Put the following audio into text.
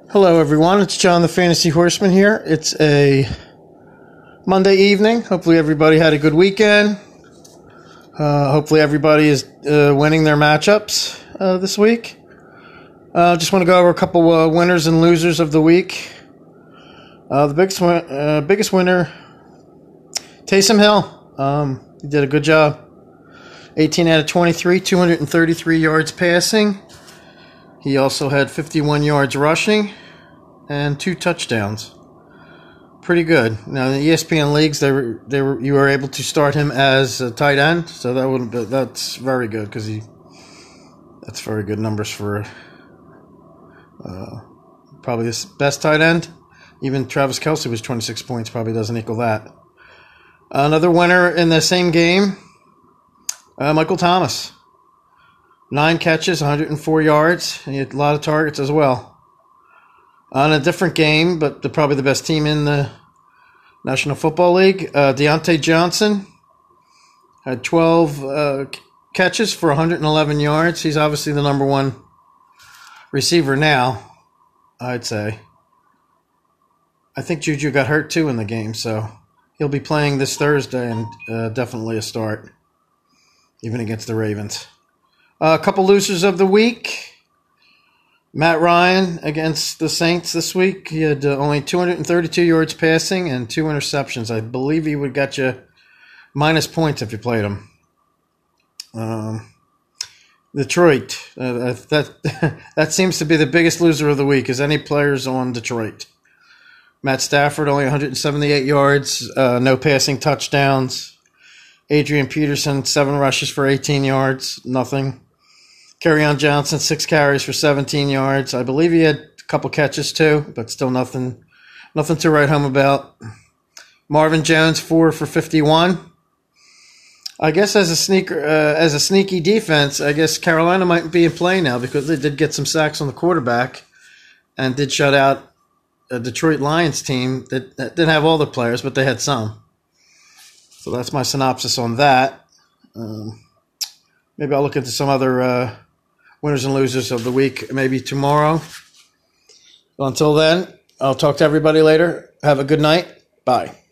Hello, everyone. It's John the Fantasy Horseman here. It's a Monday evening. Hopefully, everybody had a good weekend. Hopefully, everybody is winning their matchups this week. Just want to go over a couple winners and losers of the week. The biggest winner, Taysom Hill. He did a good job. 18 out of 23, 233 yards passing. He also had 51 yards rushing and 2 touchdowns. Pretty good. Now, in the ESPN leagues, you were able to start him as a tight end, so that's very good because that's very good numbers for probably his best tight end. Even Travis Kelce was 26 points, probably doesn't equal that. Another winner in the same game, Michael Thomas. 9 catches, 104 yards. He had a lot of targets as well. On a different game, but probably the best team in the National Football League, Deontay Johnson had 12 catches for 111 yards. He's obviously the number one receiver now, I'd say. I think Juju got hurt too in the game, so he'll be playing this Thursday and definitely a start, even against the Ravens. A couple losers of the week. Matt Ryan against the Saints this week. He had only 232 yards passing and 2 interceptions. I believe he would get you minus points if you played him. Detroit. That seems to be the biggest loser of the week, is any players on Detroit. Matt Stafford, only 178 yards, no passing touchdowns. Adrian Peterson, 7 rushes for 18 yards, nothing. Kerryon Johnson, 6 carries for 17 yards. I believe he had a couple catches too, but still nothing to write home about. Marvin Jones, 4 for 51. I guess as a sneaky defense, I guess Carolina might be in play now because they did get some sacks on the quarterback and did shut out a Detroit Lions team that didn't have all the players, but they had some. So that's my synopsis on that. Maybe I'll look into some other winners and losers of the week maybe tomorrow. Until then, I'll talk to everybody later. Have a good night. Bye.